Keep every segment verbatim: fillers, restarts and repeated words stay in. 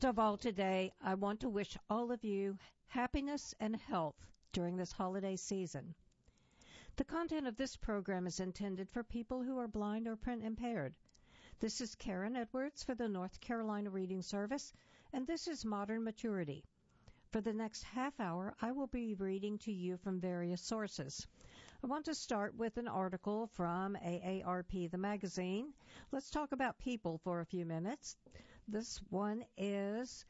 Most of all today, I want to wish all of you happiness and health during this holiday season. The content of this program is intended for people who are blind or print impaired. This is Karen Edwards for the North Carolina Reading Service, and this is Modern Maturity. For the next half hour, I will be reading to you from various sources. I want to start with an article from A A R P, the magazine. Let's talk about people for a few minutes. This one is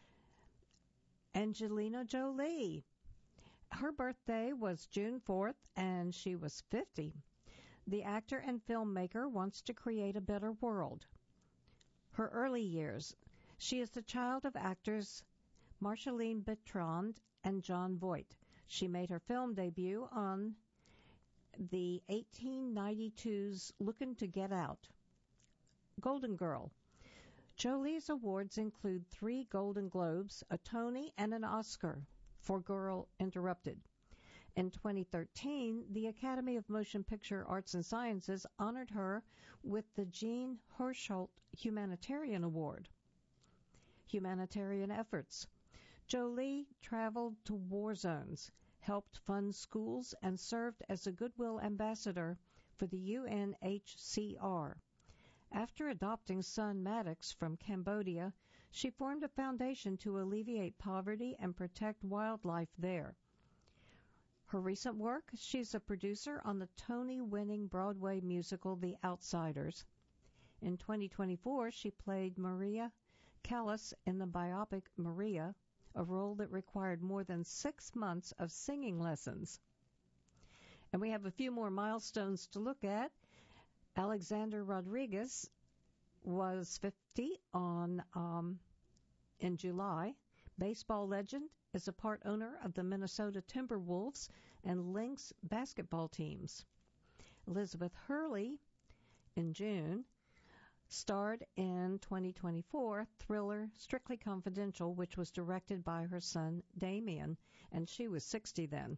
Angelina Jolie. Her birthday was June fourth, and she was fifty. The actor and filmmaker wants to create a better world. Her early years. She is the child of actors Marceline Bertrand and John Voight. She made her film debut on the eighteen ninety-two's Looking to Get Out. Golden Girl. Jolie's awards include three Golden Globes, a Tony, and an Oscar for Girl Interrupted. In twenty thirteen, the Academy of Motion Picture Arts and Sciences honored her with the Jean Hersholt Humanitarian Award. Humanitarian efforts. Jolie traveled to war zones, helped fund schools, and served as a Goodwill ambassador for the U N H C R. After adopting son Maddox from Cambodia, she formed a foundation to alleviate poverty and protect wildlife there. Her recent work, she's a producer on the Tony-winning Broadway musical The Outsiders. In twenty twenty-four, she played Maria Callas in the biopic Maria, a role that required more than six months of singing lessons. And we have a few more milestones to look at. Alexander Rodriguez was fifty on um, in July. Baseball legend, is a part owner of the Minnesota Timberwolves and Lynx basketball teams. Elizabeth Hurley, in June, starred in twenty twenty-four thriller Strictly Confidential, which was directed by her son Damien, and she was sixty then.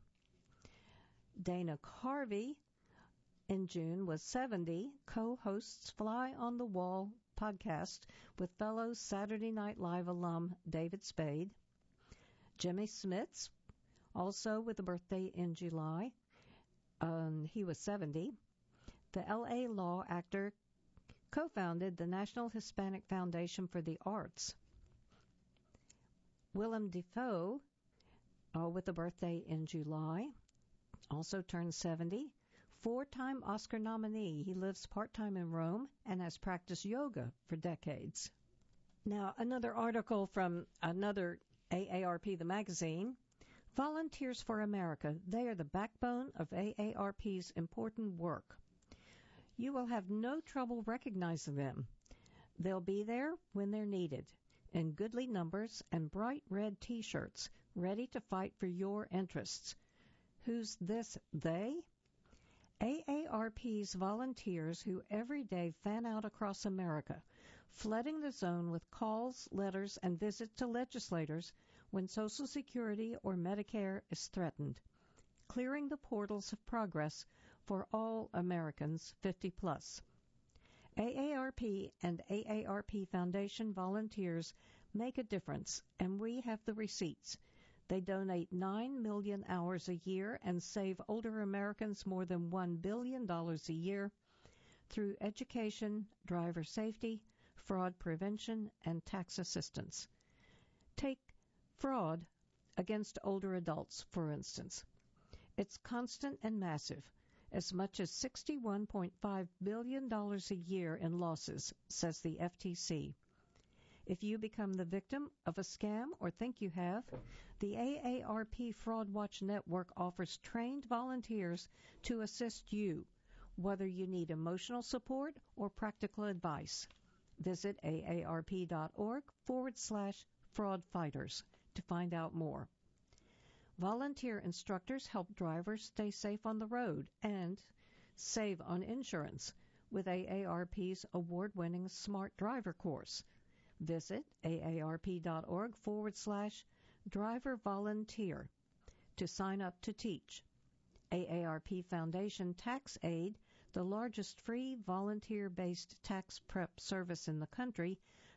Dana Carvey, in June, was seventy, co-hosts Fly on the Wall podcast with fellow Saturday Night Live alum David Spade. Jimmy Smits, also with a birthday in July, um, he was seventy. The L A law actor co-founded the National Hispanic Foundation for the Arts. Willem Dafoe, uh, with a birthday in July, also turned seventy. Four-time Oscar nominee. He lives part-time in Rome and has practiced yoga for decades. Now, another article from another A A R P, the magazine. Volunteers for America. They are the backbone of A A R P's important work. You will have no trouble recognizing them. They'll be there when they're needed, in goodly numbers and bright red T-shirts, ready to fight for your interests. Who's this they? A A R P's volunteers who every day fan out across America, flooding the zone with calls, letters, and visits to legislators when Social Security or Medicare is threatened, clearing the portals of progress for all Americans fifty plus. A A R P and A A R P Foundation volunteers make a difference, and we have the receipts. They donate nine million hours a year and save older Americans more than one billion dollars a year through education, driver safety, fraud prevention, and tax assistance. Take fraud against older adults, for instance. It's constant and massive, as much as sixty-one point five billion dollars a year in losses, says the F T C. If you become the victim of a scam or think you have, the A A R P Fraud Watch Network offers trained volunteers to assist you, whether you need emotional support or practical advice. Visit aarp.org forward slash fraud fighters to find out more. Volunteer instructors help drivers stay safe on the road and save on insurance with A A R P's award-winning Smart Driver course. Visit aarp.org forward slash driver volunteer to sign up to teach. A A R P Foundation Tax Aid, the largest free volunteer-based tax prep service in the country,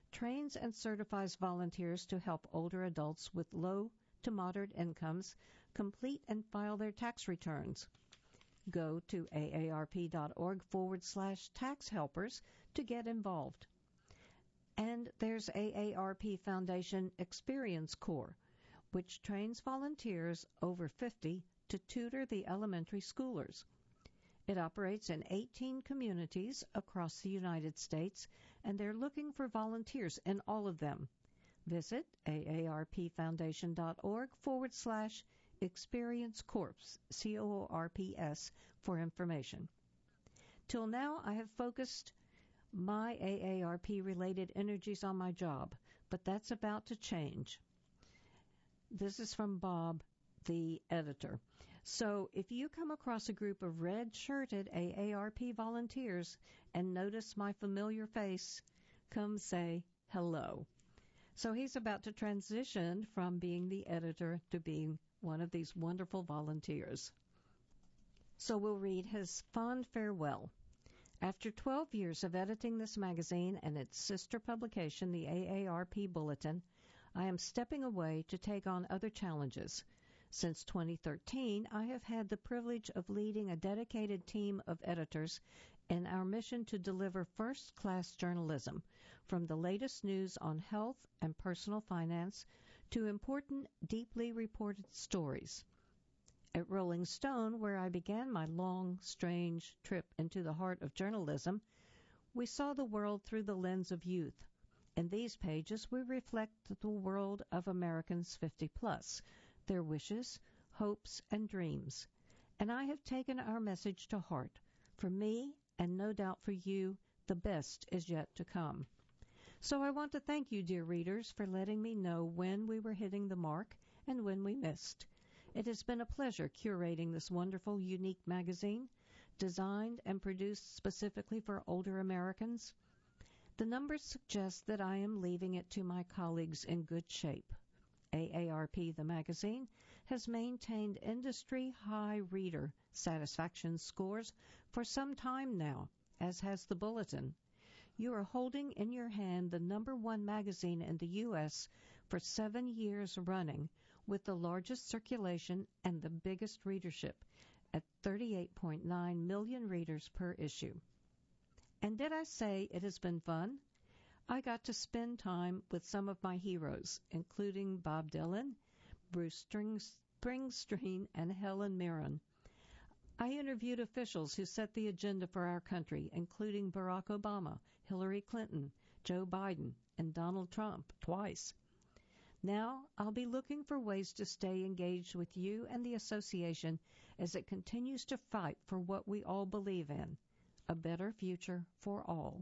trains and certifies volunteers to help older adults with low to moderate incomes complete and file their tax returns. Go to aarp.org forward slash tax helpers to get involved. And there's A A R P Foundation Experience Corps, which trains volunteers over fifty to tutor the elementary schoolers. It operates in eighteen communities across the United States, and they're looking for volunteers in all of them. Visit aarpfoundation.org forward slash experience corps, C O O R P S, for information. Till now, I have focused my A A R P-related energies on my job, but that's about to change. This is from Bob, the editor. So if you come across a group of red-shirted A A R P volunteers and notice my familiar face, come say hello. So he's about to transition from being the editor to being one of these wonderful volunteers. So we'll read his fond farewell. After twelve years of editing this magazine and its sister publication, the A A R P Bulletin, I am stepping away to take on other challenges. Since twenty thirteen, I have had the privilege of leading a dedicated team of editors in our mission to deliver first-class journalism, from the latest news on health and personal finance to important, deeply reported stories. At Rolling Stone, where I began my long, strange trip into the heart of journalism, we saw the world through the lens of youth. In these pages, we reflect the world of Americans fifty plus, their wishes, hopes, and dreams. And I have taken our message to heart. For me, and no doubt for you, the best is yet to come. So I want to thank you, dear readers, for letting me know when we were hitting the mark and when we missed. It has been a pleasure curating this wonderful, unique magazine, designed and produced specifically for older Americans. The numbers suggest that I am leaving it to my colleagues in good shape. A A R P, the magazine, has maintained industry-high reader satisfaction scores for some time now, as has the Bulletin. You are holding in your hand the number one magazine in the U S for seven years running, with the largest circulation and the biggest readership at thirty-eight point nine million readers per issue. And did I say it has been fun? I got to spend time with some of my heroes, including Bob Dylan, Bruce Springsteen, and Helen Mirren. I interviewed officials who set the agenda for our country, including Barack Obama, Hillary Clinton, Joe Biden, and Donald Trump twice. Now, I'll be looking for ways to stay engaged with you and the association as it continues to fight for what we all believe in, a better future for all.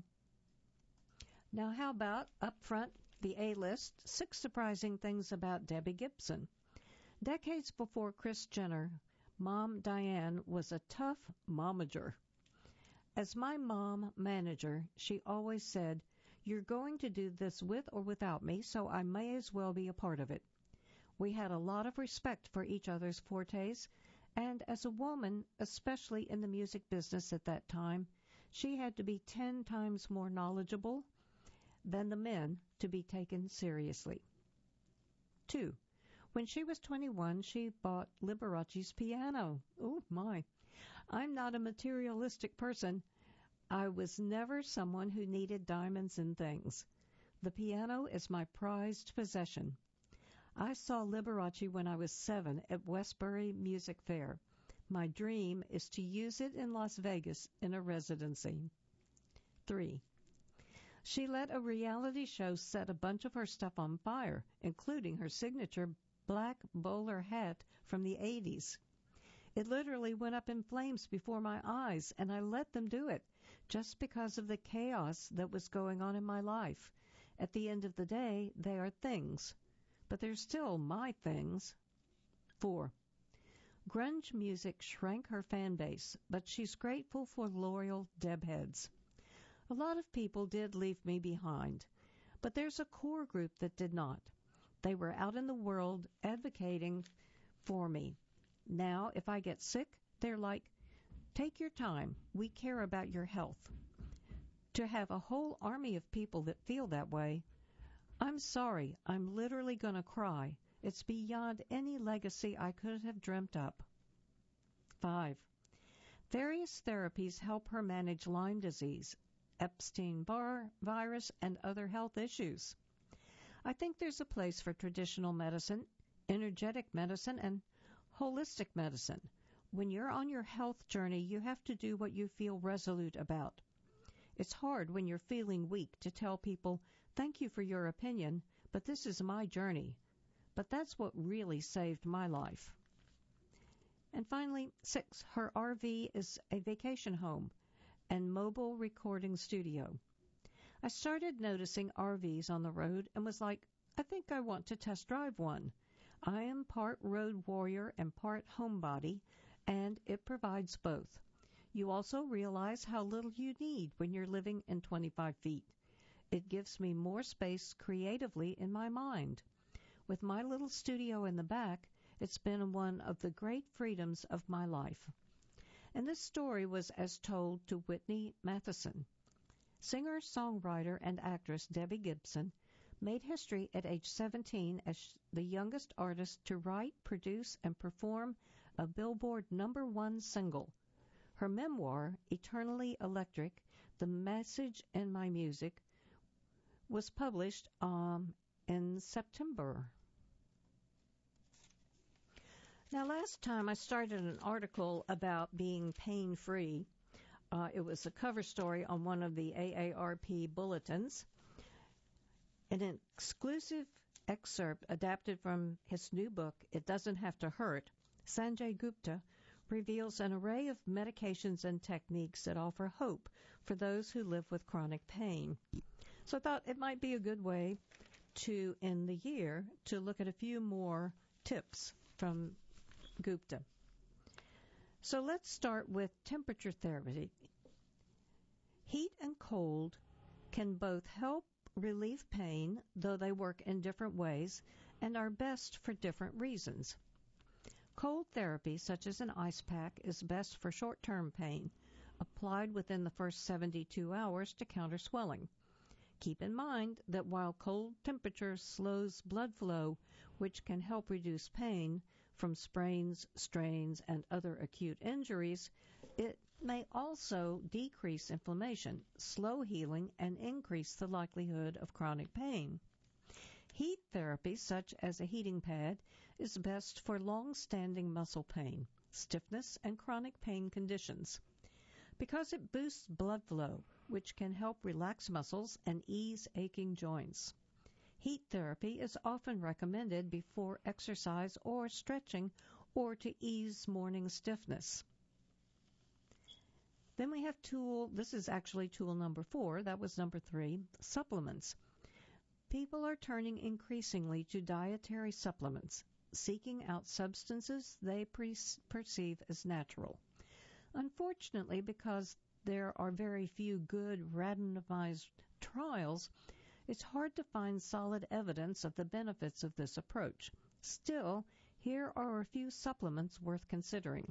Now, how about, up front, the A-list, six surprising things about Debbie Gibson. Decades before Kris Jenner, Mom Diane was a tough momager. As my mom manager, she always said, "You're going to do this with or without me, so I may as well be a part of it." We had a lot of respect for each other's fortes, and as a woman, especially in the music business at that time, she had to be ten times more knowledgeable than the men to be taken seriously. Two, when she was twenty-one, she bought Liberace's piano. Oh, my. I'm not a materialistic person. I was never someone who needed diamonds and things. The piano is my prized possession. I saw Liberace when I was seven at Westbury Music Fair. My dream is to use it in Las Vegas in a residency. Three, she let a reality show set a bunch of her stuff on fire, including her signature black bowler hat from the eighties. It literally went up in flames before my eyes, and I let them do it, just because of the chaos that was going on in my life. At the end of the day, they are things, but they're still my things. Four, grunge music shrank her fan base, but she's grateful for loyal Deb heads. A lot of people did leave me behind, but there's a core group that did not. They were out in the world advocating for me. Now, if I get sick, they're like, "Take your time. We care about your health." To have a whole army of people that feel that way, I'm sorry, I'm literally going to cry. It's beyond any legacy I could have dreamt up. five. Various therapies help her manage Lyme disease, Epstein-Barr virus, and other health issues. I think there's a place for traditional medicine, energetic medicine, and holistic medicine. When you're on your health journey, you have to do what you feel resolute about. It's hard when you're feeling weak to tell people, thank you for your opinion, but this is my journey. But that's what really saved my life. And finally, six, her R V is a vacation home and mobile recording studio. I started noticing R Vs on the road and was like, I think I want to test drive one. I am part road warrior and part homebody, and it provides both. You also realize how little you need when you're living in twenty-five feet. It gives me more space creatively in my mind. With my little studio in the back, it's been one of the great freedoms of my life. And this story was as told to Whitney Matheson. Singer, songwriter, and actress Debbie Gibson made history at age seventeen as the youngest artist to write, produce, and perform a Billboard number one single. Her memoir, Eternally Electric, The Message in My Music, was published um, in September. Now, last time I started an article about being pain-free. Uh, it was a cover story on one of the A A R P bulletins. An exclusive excerpt adapted from his new book, It Doesn't Have to Hurt, Sanjay Gupta reveals an array of medications and techniques that offer hope for those who live with chronic pain. So I thought it might be a good way to end the year to look at a few more tips from Gupta. So let's start with temperature therapy. Heat and cold can both help relieve pain, though they work in different ways and are best for different reasons. Cold therapy, such as an ice pack, is best for short-term pain, applied within the first seventy-two hours to counter swelling. Keep in mind that while cold temperature slows blood flow, which can help reduce pain from sprains, strains, and other acute injuries, it may also decrease inflammation, slow healing, and increase the likelihood of chronic pain. Heat therapy, such as a heating pad, is best for long-standing muscle pain, stiffness, and chronic pain conditions, because it boosts blood flow, which can help relax muscles and ease aching joints. Heat therapy is often recommended before exercise or stretching or to ease morning stiffness. Then we have tool, this is actually tool number four, that was number three, supplements. People are turning increasingly to dietary supplements, seeking out substances they pre- perceive as natural. Unfortunately, because there are very few good randomized trials, it's hard to find solid evidence of the benefits of this approach. Still, here are a few supplements worth considering.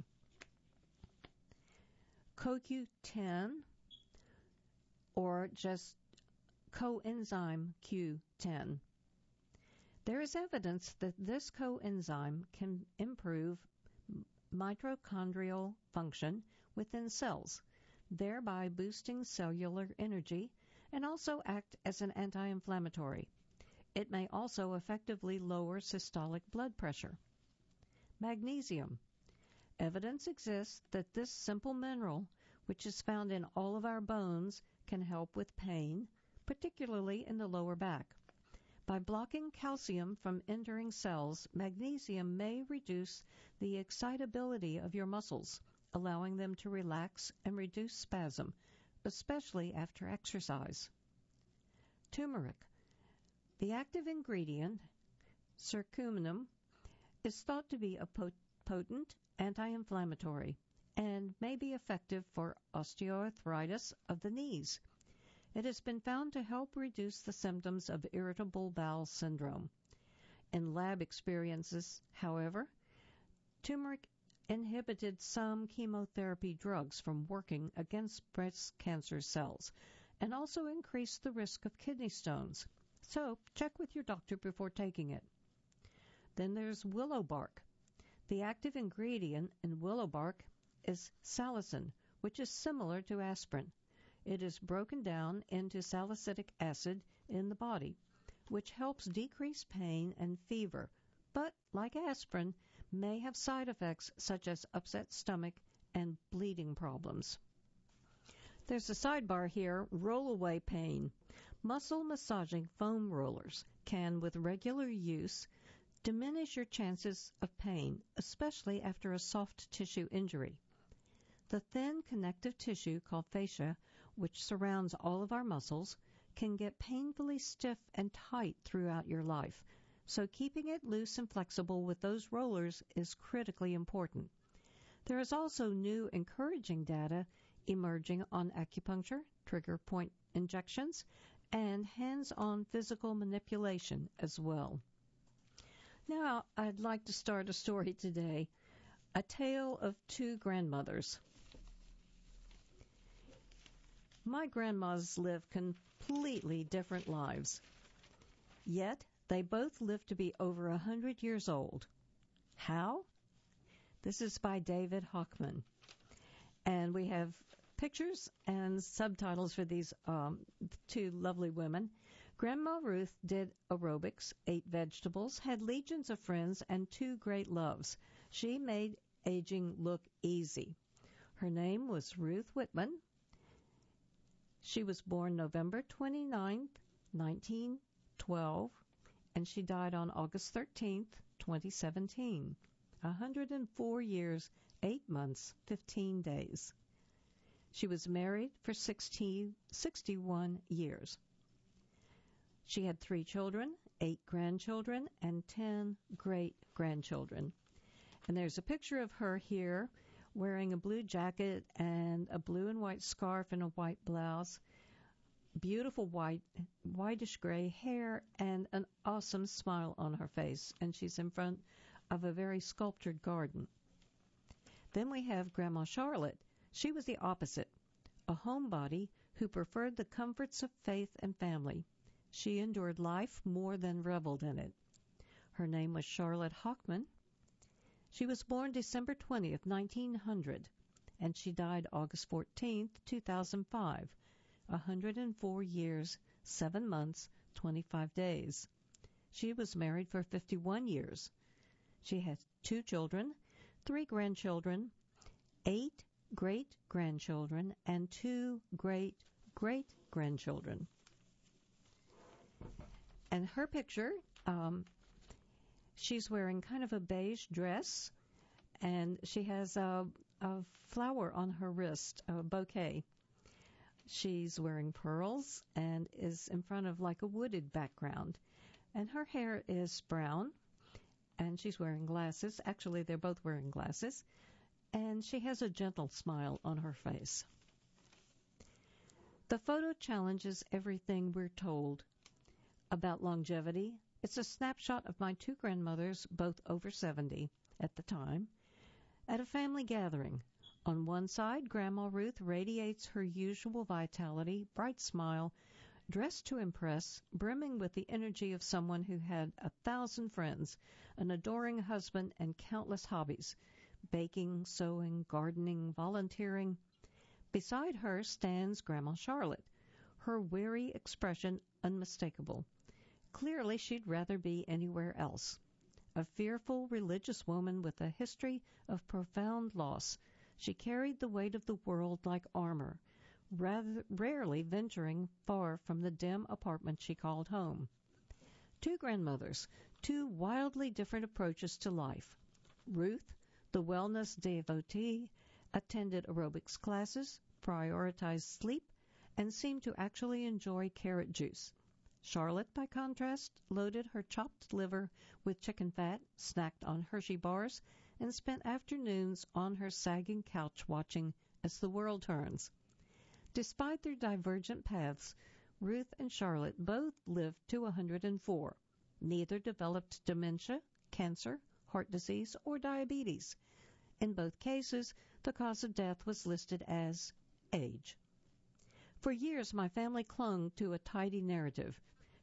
C O Q ten, or just coenzyme Q ten. There is evidence that this coenzyme can improve mitochondrial function within cells, thereby boosting cellular energy, and also act as an anti-inflammatory. It may also effectively lower systolic blood pressure. Magnesium. Evidence exists that this simple mineral, which is found in all of our bones, can help with pain, particularly in the lower back. By blocking calcium from entering cells, magnesium may reduce the excitability of your muscles, allowing them to relax and reduce spasm, especially after exercise. Turmeric. The active ingredient, curcumin, is thought to be a potent anti-inflammatory and may be effective for osteoarthritis of the knees. It has been found to help reduce the symptoms of irritable bowel syndrome. In lab experiences, however, turmeric inhibited some chemotherapy drugs from working against breast cancer cells and also increased the risk of kidney stones. so check with your doctor before taking it. Then there's willow bark. The active ingredient in willow bark is salicin, which is similar to aspirin. It is broken down into salicylic acid in the body, which helps decrease pain and fever, but, like aspirin, may have side effects such as upset stomach and bleeding problems. There's a sidebar here, roll-away pain. Muscle massaging foam rollers can, with regular use, diminish your chances of pain, especially after a soft tissue injury. The thin connective tissue called fascia, which surrounds all of our muscles, can get painfully stiff and tight throughout your life, so keeping it loose and flexible with those rollers is critically important. There is also new encouraging data emerging on acupuncture, trigger point injections, and hands-on physical manipulation as well. Now, I'd like to start a story today, a tale of two grandmothers. My grandmas lived completely different lives, yet they both lived to be over a hundred years old. How? This is by David Hochman, and we have pictures and subtitles for these um, two lovely women. Grandma Ruth did aerobics, ate vegetables, had legions of friends, and two great loves. She made aging look easy. Her name was Ruth Whitman. She was born November twenty-ninth, nineteen twelve, and she died on August thirteenth, twenty seventeen. one hundred four years, eight months, fifteen days. She was married for sixty, sixty-one years. She had three children, eight grandchildren, and ten great-grandchildren. And there's a picture of her here wearing a blue jacket and a blue and white scarf and a white blouse, beautiful white, whitish gray hair, and an awesome smile on her face. And she's in front of a very sculptured garden. Then we have Grandma Charlotte. She was the opposite, a homebody who preferred the comforts of faith and family. She endured life more than reveled in it. Her name was Charlotte Hochman. She was born December twentieth, nineteen hundred, and she died August fourteenth, two thousand five, one hundred four years, seven months, twenty-five days. She was married for fifty-one years. She had two children, three grandchildren, eight great-grandchildren, and two great-great-grandchildren. And her picture, um, she's wearing kind of a beige dress, and she has a, a flower on her wrist, a bouquet. She's wearing pearls and is in front of like a wooded background. And her hair is brown, and she's wearing glasses. Actually, they're both wearing glasses. And she has a gentle smile on her face. The photo challenges everything we're told about longevity. It's a snapshot of my two grandmothers, both over seventy at the time, at a family gathering. On one side, Grandma Ruth radiates her usual vitality, bright smile, dressed to impress, brimming with the energy of someone who had a thousand friends, an adoring husband, and countless hobbies, baking, sewing, gardening, volunteering. Beside her stands Grandma Charlotte, her weary expression unmistakable. Clearly, she'd rather be anywhere else. A fearful religious woman with a history of profound loss, she carried the weight of the world like armor, rather rarely venturing far from the dim apartment she called home. Two grandmothers, two wildly different approaches to life. Ruth, the wellness devotee, attended aerobics classes, prioritized sleep, and seemed to actually enjoy carrot juice. Charlotte, by contrast, loaded her chopped liver with chicken fat, snacked on Hershey bars, and spent afternoons on her sagging couch watching as the world turns. Despite their divergent paths, Ruth and Charlotte both lived to one hundred four. Neither developed dementia, cancer, heart disease, or diabetes. In both cases, the cause of death was listed as age. For years, my family clung to a tidy narrative.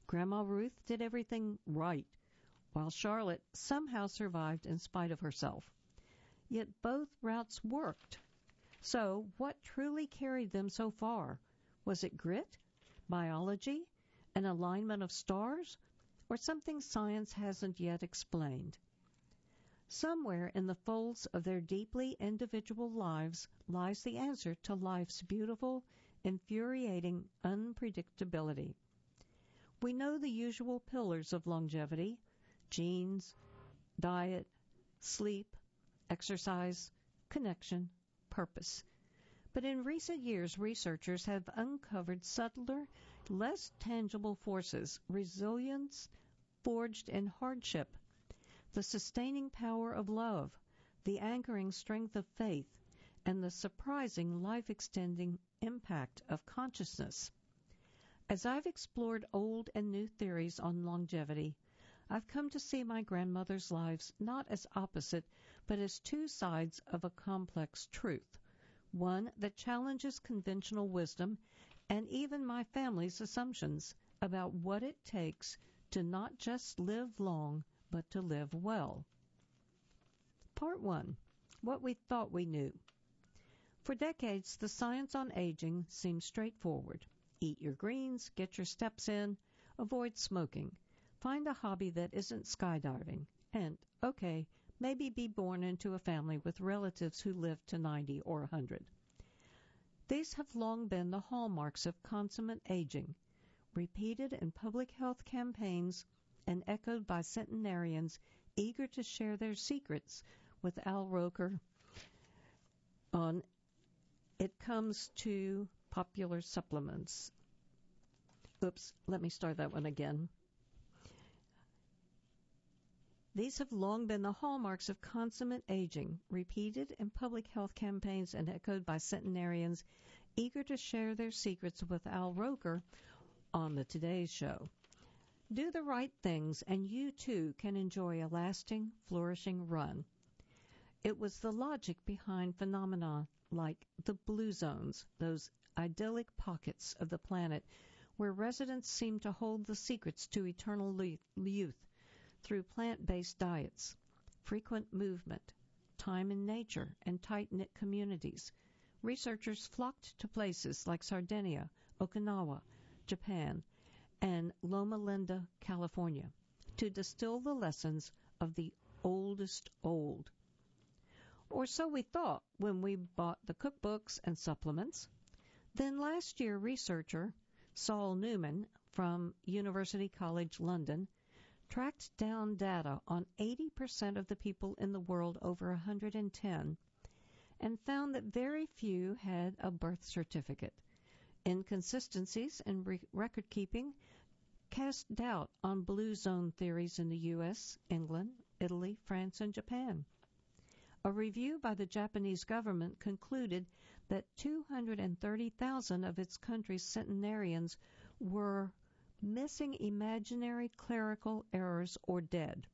Grandma Ruth did everything right, while Charlotte somehow survived in spite of herself. Yet both routes worked. So what truly carried them so far? Was it grit, biology, an alignment of stars, or something science hasn't yet explained? Somewhere in the folds of their deeply individual lives lies the answer to life's beautiful, infuriating unpredictability. We know the usual pillars of longevity: genes, diet, sleep, exercise, connection, purpose. But in recent years, researchers have uncovered subtler, less tangible forces: resilience forged in hardship, the sustaining power of love, the anchoring strength of faith, and the surprising life-extending impact of consciousness. As I've explored old and new theories on longevity, I've come to see my grandmother's lives not as opposite, but as two sides of a complex truth, one that challenges conventional wisdom and even my family's assumptions about what it takes to not just live long, but to live well. Part one. What we thought we knew. For decades, the science on aging seemed straightforward. Eat your greens, get your steps in, avoid smoking, find a hobby that isn't skydiving, and, okay, maybe be born into a family with relatives who live to ninety or one hundred. These have long been the hallmarks of consummate aging, repeated in public health campaigns and echoed by centenarians eager to share their secrets with Al Roker on It Comes to Popular Supplements. Oops, let me start that one again. These have long been the hallmarks of consummate aging, repeated in public health campaigns and echoed by centenarians eager to share their secrets with Al Roker on the Today Show. Do the right things, and you too can enjoy a lasting, flourishing run. It was the logic behind phenomena like the blue zones, those idyllic pockets of the planet where residents seem to hold the secrets to eternal youth through plant-based diets, frequent movement, time in nature, and tight-knit communities. Researchers flocked to places like Sardinia, Okinawa, Japan, and Loma Linda, California, to distill the lessons of the oldest old. Or so we thought when we bought the cookbooks and supplements. Then last year, researcher Saul Newman from University College London tracked down data on eighty percent of the people in the world over one hundred ten and found that very few had a birth certificate. Inconsistencies in re- record keeping cast doubt on blue zone theories in the U S, England, Italy, France, and Japan. A review by the Japanese government concluded that two hundred thirty thousand of its country's centenarians were missing imaginary clerical errors or dead.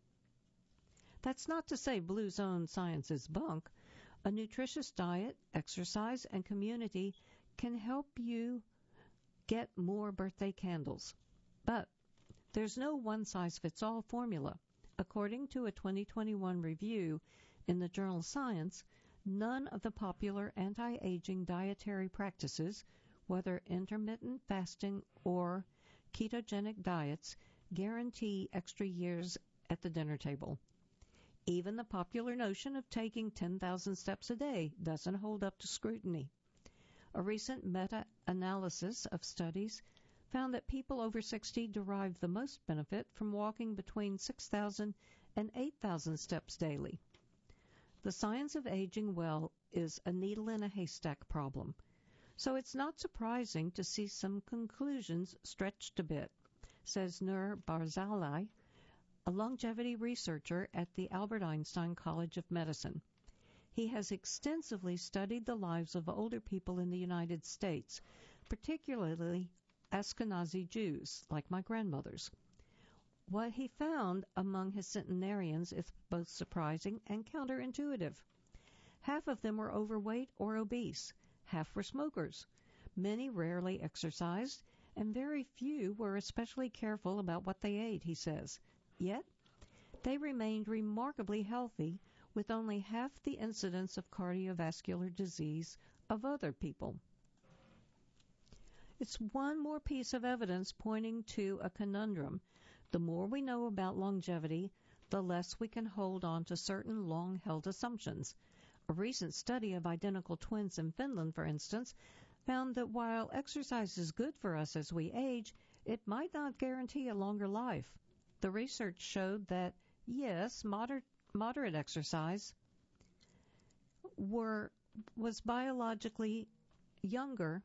That's not to say blue zone science is bunk. A nutritious diet, exercise, and community can help you get more birthday candles. But there's no one-size-fits-all formula. According to a twenty twenty-one review in the journal Science, none of the popular anti-aging dietary practices, whether intermittent fasting or ketogenic diets, guarantee extra years at the dinner table. Even the popular notion of taking ten thousand steps a day doesn't hold up to scrutiny. A recent meta-analysis of studies found that people over sixty derive the most benefit from walking between six thousand and eight thousand steps daily. The science of aging well is a needle in a haystack problem, so it's not surprising to see some conclusions stretched a bit, says Nur Barzali, a longevity researcher at the Albert Einstein College of Medicine. He has extensively studied the lives of older people in the United States, particularly Ashkenazi Jews, like my grandmother's. What he found among his centenarians is both surprising and counterintuitive. Half of them were overweight or obese. Half were smokers. Many rarely exercised, and very few were especially careful about what they ate, he says. Yet, they remained remarkably healthy, with only half the incidence of cardiovascular disease of other people. It's one more piece of evidence pointing to a conundrum. The more we know about longevity, the less we can hold on to certain long-held assumptions. A recent study of identical twins in Finland, for instance, found that while exercise is good for us as we age, it might not guarantee a longer life. The research showed that, yes, moder- moderate exercise were was biologically younger.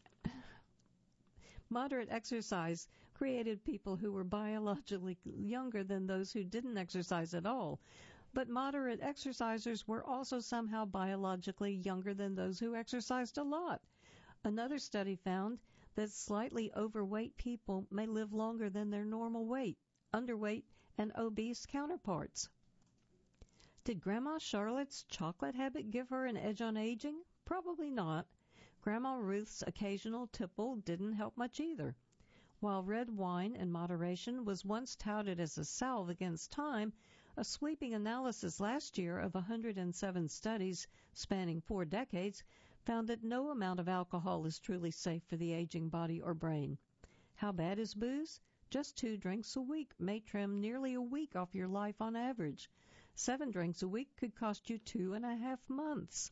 Moderate exercise created people who were biologically younger than those who didn't exercise at all. But moderate exercisers were also somehow biologically younger than those who exercised a lot. Another study found that slightly overweight people may live longer than their normal weight, underweight, and obese counterparts. Did Grandma Charlotte's chocolate habit give her an edge on aging? Probably not. Grandma Ruth's occasional tipple didn't help much either. While red wine in moderation was once touted as a salve against time, a sweeping analysis last year of one hundred seven studies spanning four decades found that no amount of alcohol is truly safe for the aging body or brain. How bad is booze? Just two drinks a week may trim nearly a week off your life on average. Seven drinks a week could cost you two and a half months.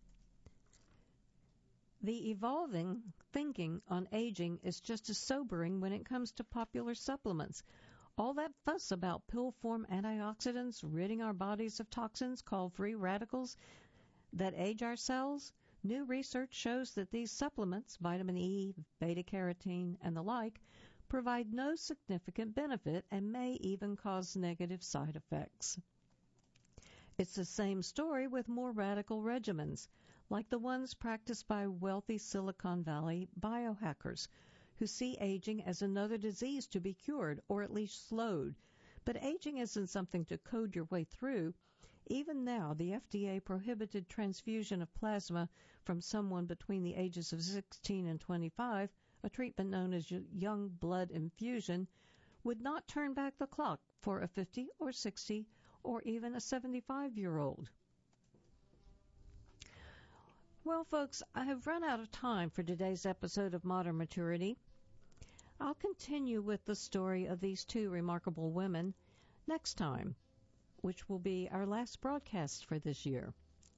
The evolving thinking on aging is just as sobering when it comes to popular supplements. All that fuss about pill-form antioxidants ridding our bodies of toxins called free radicals that age our cells, new research shows that these supplements, vitamin E, beta-carotene, and the like, provide no significant benefit and may even cause negative side effects. It's the same story with more radical regimens, like the ones practiced by wealthy Silicon Valley biohackers, who see aging as another disease to be cured or at least slowed. But aging isn't something to code your way through. Even now, the F D A prohibited transfusion of plasma from someone between the ages of sixteen and twenty-five, a treatment known as young blood infusion, would not turn back the clock for a fifty or sixty or even a seventy-five-year-old. Well, folks, I have run out of time for today's episode of Modern Maturity. I'll continue with the story of these two remarkable women next time, which will be our last broadcast for this year.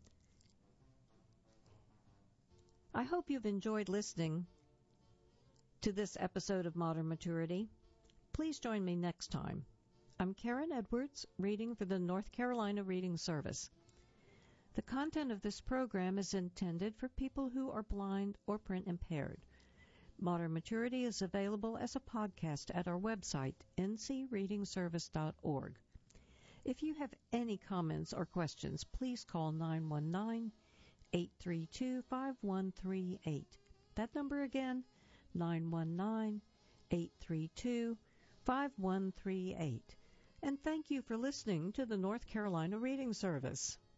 I hope you've enjoyed listening to this episode of Modern Maturity. Please join me next time. I'm Karen Edwards, reading for the North Carolina Reading Service. The content of this program is intended for people who are blind or print impaired. Modern Maturity is available as a podcast at our website, n c reading service dot org. If you have any comments or questions, please call nine one nine, eight three two, five one three eight. That number again, nine one nine, eight three two, five one three eight. And thank you for listening to the North Carolina Reading Service.